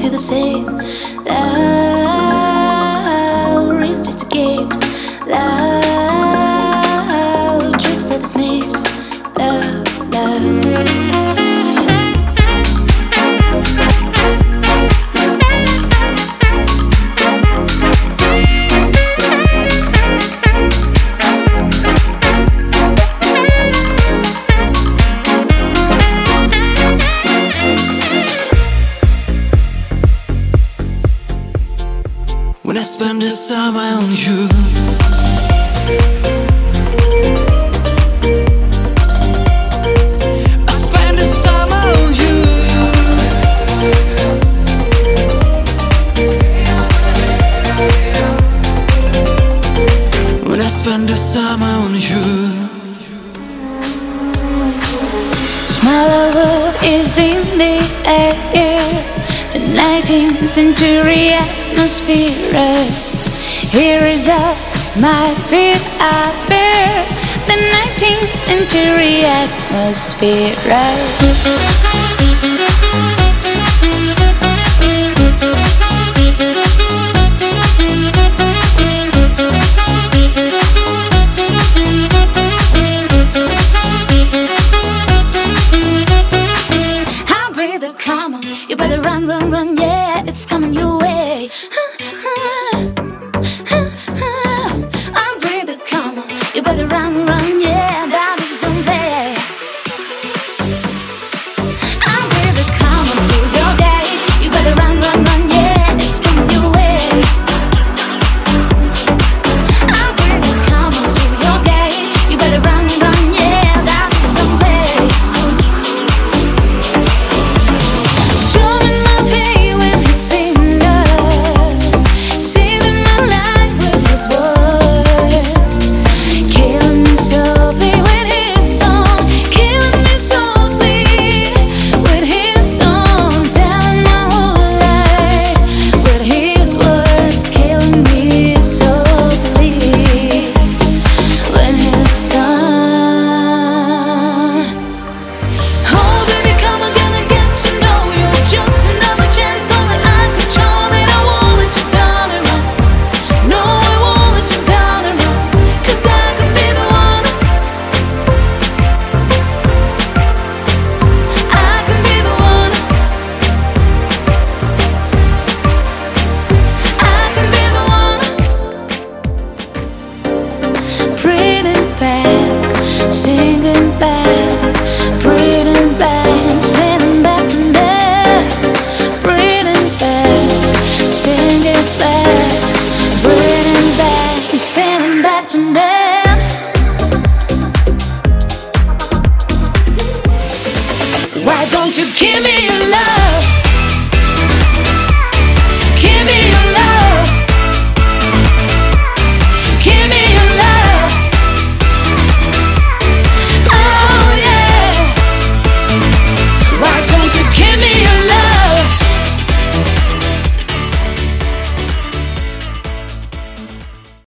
feel the same. Love is just a game. Love trips at this maze. Love, love. When I spend the summer on you, I spend the summer on you. When I spend the summer on you. Smell of wood is in the air, the 19th century atmosphere. Here is up my feet I bear, the 19th century atmosphere. Come on, you better run, run, run, yeah, it's coming your way. I'm breathing, come on, you better run, run, yeah, that means don't play. I'm breathing, come on to your day, you better run, run, run, yeah, it's coming your way. I'm breathing, come on to your day, you better run, run, yeah, that means don't play. Singing back, breathing back, singing back to me. Breathing back, singing back, breathing back, singing back to me.